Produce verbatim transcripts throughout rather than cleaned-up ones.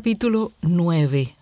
Capítulo nueve.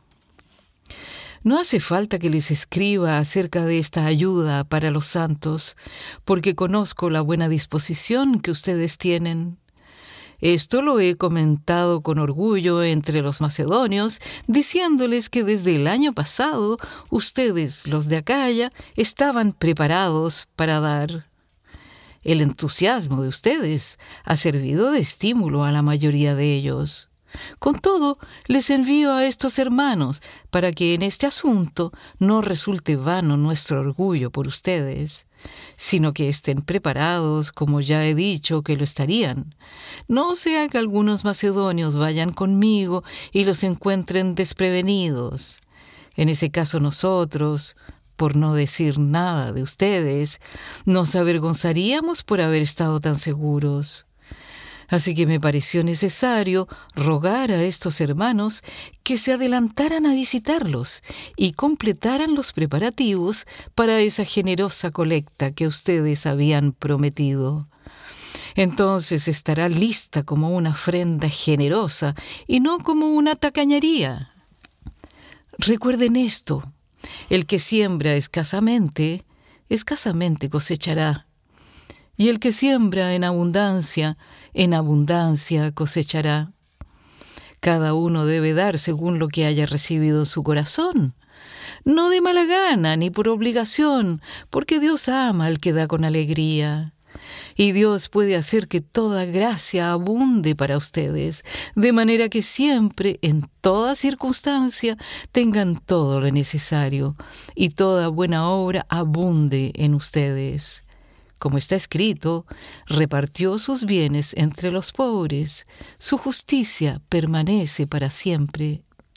No hace falta que les escriba acerca de esta ayuda para los santos, porque conozco la buena disposición que ustedes tienen. Esto lo he comentado con orgullo entre los macedonios, diciéndoles que desde el año pasado ustedes, los de Acaya, estaban preparados para dar. El entusiasmo de ustedes ha servido de estímulo a la mayoría de ellos. Con todo, les envío a estos hermanos para que en este asunto no resulte vano nuestro orgullo por ustedes, sino que estén preparados, como ya he dicho que lo estarían. No sea que algunos macedonios vayan conmigo y los encuentren desprevenidos. En ese caso nosotros, por no decir nada de ustedes, nos avergonzaríamos por haber estado tan seguros. Así que me pareció necesario rogar a estos hermanos que se adelantaran a visitarlos y completaran los preparativos para esa generosa colecta que ustedes habían prometido. Entonces estará lista como una ofrenda generosa y no como una tacañería. Recuerden esto: el que siembra escasamente, escasamente cosechará. Y el que siembra en abundancia, en abundancia cosechará. Cada uno debe dar según lo que haya recibido en su corazón, no de mala gana ni por obligación, porque Dios ama al que da con alegría. Y Dios puede hacer que toda gracia abunde para ustedes, de manera que siempre, en toda circunstancia, tengan todo lo necesario, y toda buena obra abunde en ustedes. Como está escrito, repartió sus bienes entre los pobres, su justicia permanece para siempre.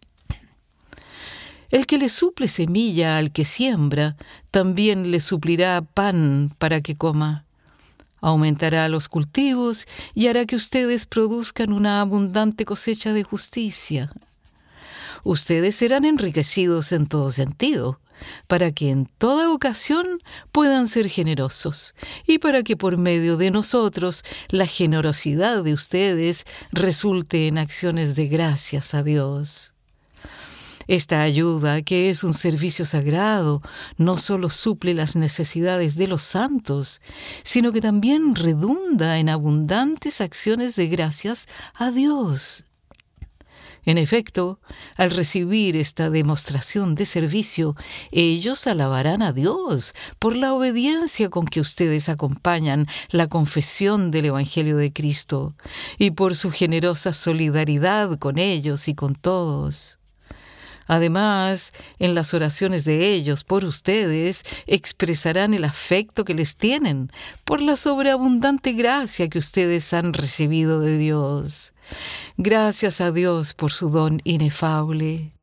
El que le suple semilla al que siembra, también le suplirá pan para que coma. Aumentará los cultivos y hará que ustedes produzcan una abundante cosecha de justicia. Ustedes serán enriquecidos en todo sentido, para que en toda ocasión puedan ser generosos, y para que por medio de nosotros la generosidad de ustedes resulte en acciones de gracias a Dios. Esta ayuda, que es un servicio sagrado, no solo suple las necesidades de los santos, sino que también redunda en abundantes acciones de gracias a Dios. En efecto, al recibir esta demostración de servicio, ellos alabarán a Dios por la obediencia con que ustedes acompañan la confesión del Evangelio de Cristo y por su generosa solidaridad con ellos y con todos. Además, en las oraciones de ellos por ustedes expresarán el afecto que les tienen por la sobreabundante gracia que ustedes han recibido de Dios. Gracias a Dios por su don inefable.